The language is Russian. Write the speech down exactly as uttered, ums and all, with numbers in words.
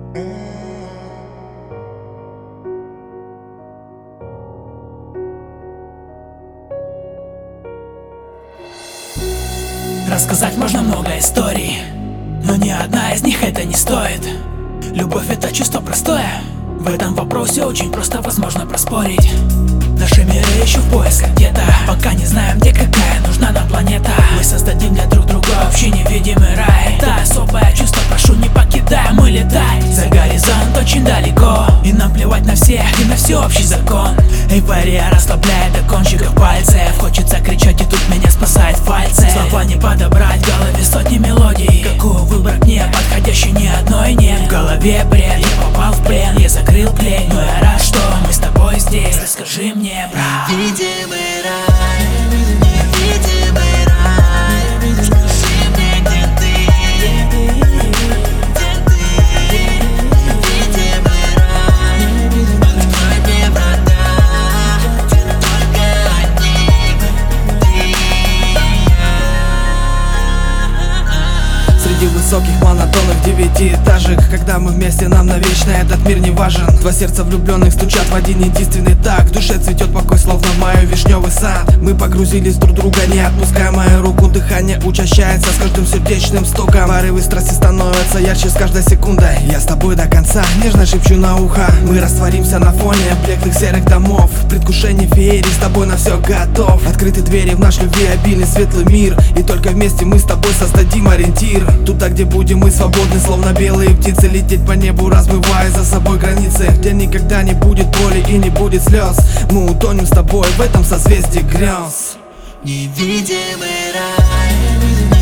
Рассказать можно много историй, но ни одна из них это не стоит. Любовь — это чувство простое, в этом вопросе очень просто возможно проспорить. Наши миры еще в поисках где-то, пока не знаем, где какая нужна нам планета. Мы создадим для друг друга общий невидимый рай. Это особое чувство, прошу, не покидай, мы летай за горизонт очень далеко, и нам плевать на всех и на всеобщий закон. Эйфория расслабляет до кончиков пальцев, хочется кричать, и тут меня спасает фальцет. Слова не подобрать, в голове сотни мелодий, какую выбрать мне подходящей, ни одной нет. В голове бред, я попал в плен, я закрыл клей, но я рад, что мы с тобой здесь. Расскажи мне, брат. Невидимый рай, невидимый рай, скажи мне, где ты, где ты, невидимый рай, открой мне врата, где только одни ты и я. Среди высоких монотонных девятиэтажек, когда мы вместе, нам навечно этот мир не важен. Два сердца влюбленных стучат в один единственный так. В душе цветет покой, словно в мае вишневый сад. Мы погрузились друг друга, не отпуская мою руку. Дыхание учащается с каждым сердечным стуком. Порывы страсти становятся ярче с каждой секундой. Я с тобой до конца, нежно шепчу на ухо. Мы растворимся на фоне блеклых серых домов. В предвкушении феерии, с тобой на все готов. Открыты двери в наш любвеобильный светлый мир, и только вместе мы с тобой создадим ориентир. Туда, где будем мы свободны, словно белые птицы, лететь по небу, размывая за собой границы, где никогда не будет боли и не будет слез. Мы утонем с тобой в этом созвездии грез. Невидимый рай.